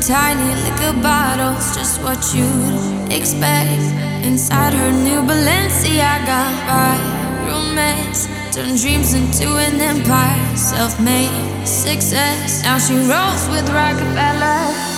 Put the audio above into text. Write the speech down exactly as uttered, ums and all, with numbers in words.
tiny liquor bottles, just what you'd expect. Inside her new Balenciaga, by romance turned dreams into an empire, self-made success. Now she rolls with Rockefeller.